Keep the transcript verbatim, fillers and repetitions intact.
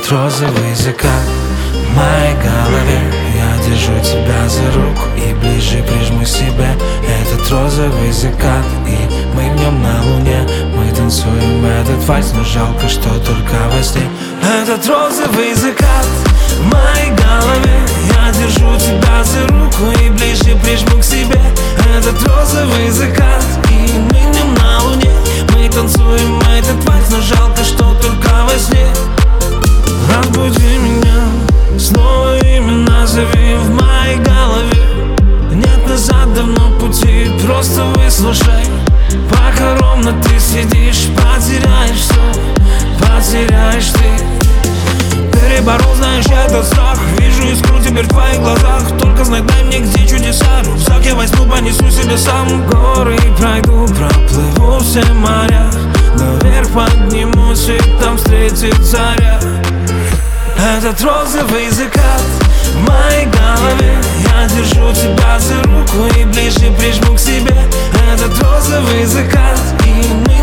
Этот розовый закат в моей голове. Я держу тебя за руку и ближе прижму к себе. Этот розовый закат, и мы в нем на луне. Мы танцуем этот вальс, но жалко, что только во сне. Этот розовый закат в моей голове. Я держу тебя за руку и ближе прижму к себе. Этот розовый закат, и мы в нем на луне. Мы танцуем этот вальс, но жалко, что только во сне. Разбуди меня, снова имя назови в моей голове. Нет назад, давно пути, просто выслушай. Пока ровно ты сидишь, потеряешь все, потеряешь ты. Переборол, знаешь, этот страх. Вижу искру теперь в твоих глазах. Только знай, дай мне, где чудеса. Рюкзак я возьму, понесу себе сам. Горы пройду, проплыву все моря. Наверх поднимусь, и там встретит заря. Этот розовый закат в моей голове. Я держу тебя за руку и ближе прижму к себе. Этот розовый закат, и мы